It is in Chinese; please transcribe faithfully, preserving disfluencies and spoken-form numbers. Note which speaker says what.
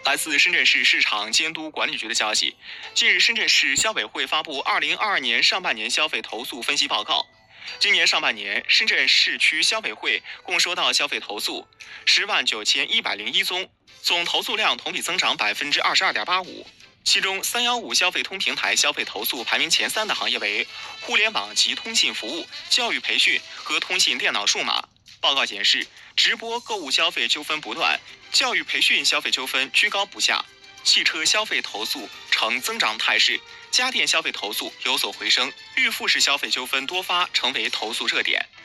Speaker 1: 来自深圳市市场监督管理局的消息，近日深圳市消委会发布二零二二年上半年消费投诉分析报告。今年上半年，深圳市区消委会共收到消费投诉十万九千一百零一宗，总投诉量同比增长百分之二十二点八五。其中，三幺五消费通平台消费投诉排名前三的行业为互联网及通信服务、教育培训和通信电脑数码。报告显示，直播购物消费纠纷不断，教育培训消费纠纷居高不下，汽车消费投诉呈增长态势，家电消费投诉有所回升，预付式消费纠纷多发，成为投诉热点。